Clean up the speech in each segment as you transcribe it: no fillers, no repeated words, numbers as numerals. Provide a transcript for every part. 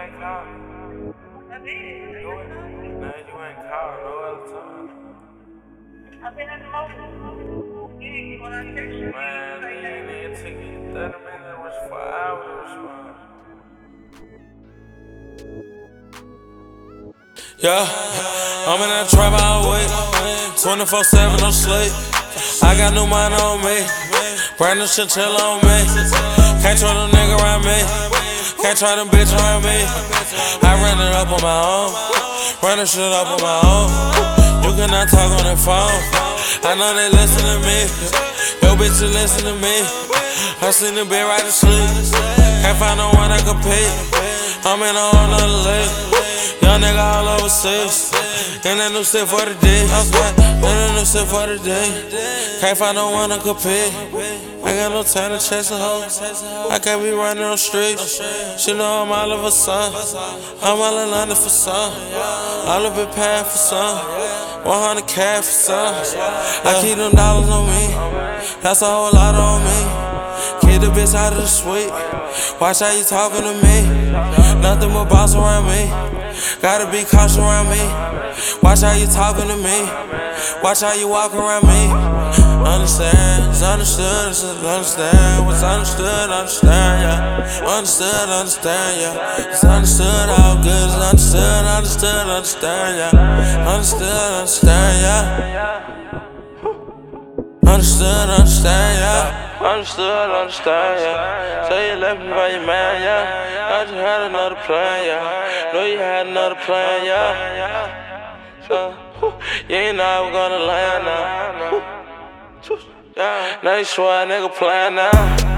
ain't called. I did. No, you ain't called no other time. I've been in the motion. When I text you, Man, it took you 30 minutes, was 4 hours to respond. Yeah, I'm in that trap all week, 24/7 no sleep. I got new money on me, brand new chinchilla on me. Can't try them nigga around me, can't try them bitch around me. I ran it up on my own, run this shit up on my own. You cannot talk on that phone, I know they listen to me. Yo bitch, you listen to me. I seen the bed right to sleep, can't find no one that compete. I'm in a whole nother league. Young nigga all overseas. In that new shit for the day. In that new shit for the day. Can't find no one to compete. I got no time to chase a hoe. I can't be running on streets. She know I'm all of a son. I'm all in London for some. All of it paying for some. 100K for some. I keep them dollars on me. That's a whole lot on me. Keep the bitch out of the suite. Watch how you talking to me. Nothing but boss around me. Gotta be cautious around me. Watch how you talking to me. Watch how you walk around me. Understand, it's understood, it's understand. What's understood, understand, yeah. Understood, understand, yeah. It's understood, all good, it's understood, understood, understand, yeah. Understood, understand, yeah. Understood, understand, yeah. Understood, understand, yeah. So you left me by your man, yeah. I just had another plan, yeah. Know you had another plan, yeah. So, you ain't know I was gonna land now. Now you swear a nigga playing now.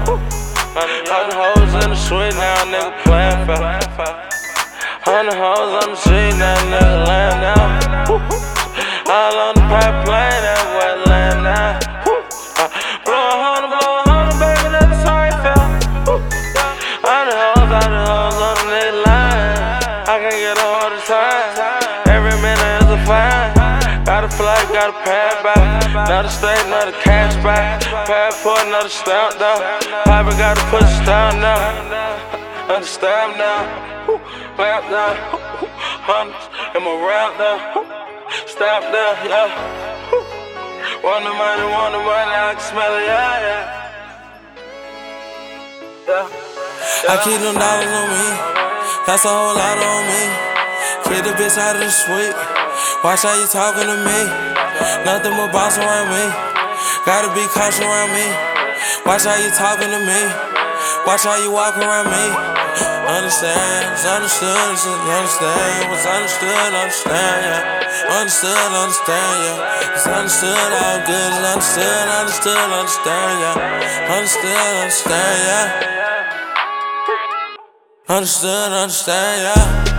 All the hoes in the suite now, nigga playing fast. 100 hoes on the street now, nigga land now. All on the pipeline, that boy land now. Blow a hundred, baby, that's how it felt. All the hoes on the nigga line. I can't get a hold of time. Every minute is a fine. Got a flight, got a pad back. Another state, another cash back. Passport, another stamp down. Papa gotta put a stamp down. Understand now. Lamp down. Hundreds in my rap down. Stamp down, yeah. Want the money, I can smell it, yeah. I keep them dollars on me. That's a whole lot on me. Keep the bitch out of the suite. Watch how you talking to me. Nothing but boss around me. Gotta be cautious around me. Watch how you talking to me. Watch how you walk around me. Understand, it's understood, it's understand. What's understood, understand, yeah. Understood, understand, yeah. It's understood, all good, it's understood, understood, understand, yeah. Understood, understand, yeah. Understood, understand, yeah.